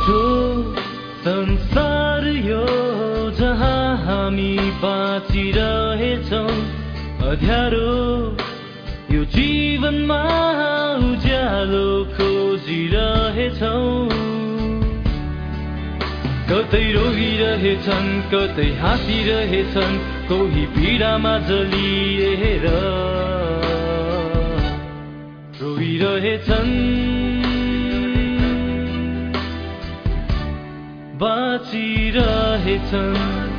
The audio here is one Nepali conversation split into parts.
झुठो संसार यो जहाँ हामी बाँचिरहेछौँ अध्यारो यो जीवनमा उज्यालो खोजिरहेछौँ कतै रोइरहेछन् कतै हाँसिरहेछन् कोही पीडामा जलिएर रोइरहेछन् बाँचिरहेछन्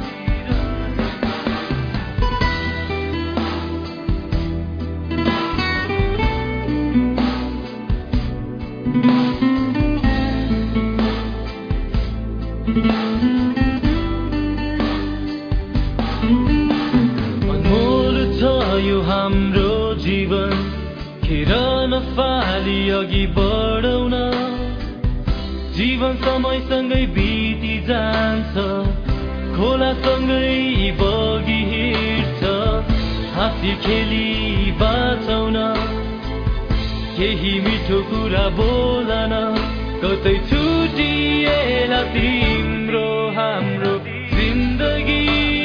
अनमोल छ यो हाम्रो जीवन खेर नफाली अघि बढाउन जीवन समयसँगै बिति जान्छ खोलासँगै बगी हिँड्छ हाँसी खेली बाँचौन केही मिठो कुरा बोलन कतै छुटिएला तिम्रो हाम्रो जिन्दगी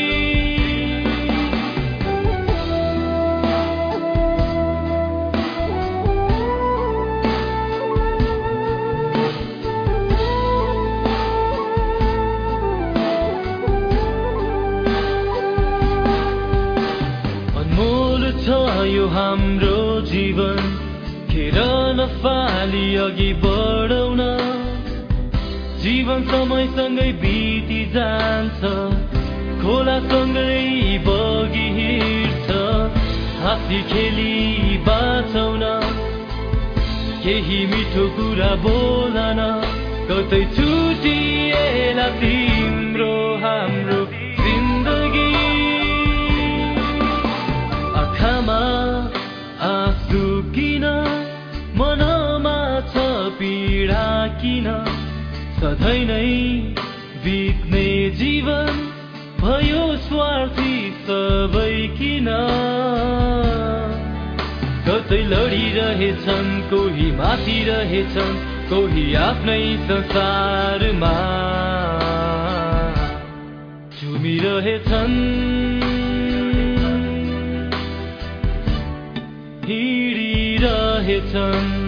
यो हाम्रो जीवन खेर नफाली अघि बढाउन जीवन समयसँगै बिति जान्छ खोलासँगै बगी हिँड्छ हाँसी खेली बाँचौन केही मिठो कुरा बोलन कतै छुटिएला तिम्रो हाम्रो जिन्दगी आँखामा आँसु किन मनमा छ पीडा किन सधैँ नै बित्ने जीवन भयो स्वार्थी सबै किन कतै लडिरहेछन् कोही माथिरहेछन् कोही आफ्नै संसारमा झुमिरहेछन् हिँडिरहेछन्